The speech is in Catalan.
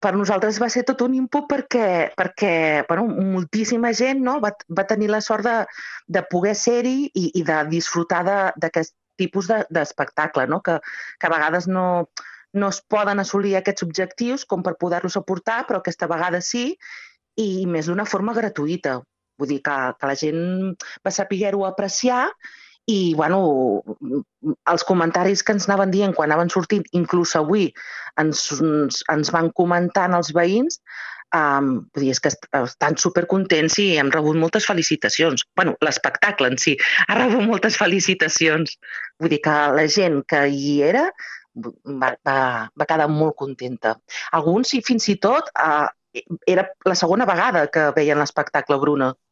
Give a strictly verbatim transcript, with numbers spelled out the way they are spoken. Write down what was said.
per nosaltres va ser tot un input perquè, perquè bueno, moltíssima gent, no, va, va tenir la sort de, de poder ser-hi i, i de disfrutar d'aquest tipus de- d'espectacle, no? que, que a vegades no, no es poden assolir aquests objectius com per poder-los aportar, però aquesta vegada sí, i més d'una forma gratuïta. Vull dir que, que la gent va saber-ho apreciar i, bueno, els comentaris que ens anaven dient quan anaven sortint, inclús avui ens, ens, ens van comentant els veïns, um, vull dir, és que est- estan supercontents i hem rebut moltes felicitacions. Bueno, l'espectacle en si ha rebut moltes felicitacions. Vull dir que la gent que hi era va, va, va quedar molt contenta. Alguns, i fins i tot, uh, era la segona vegada que veien l'espectacle, Bruna.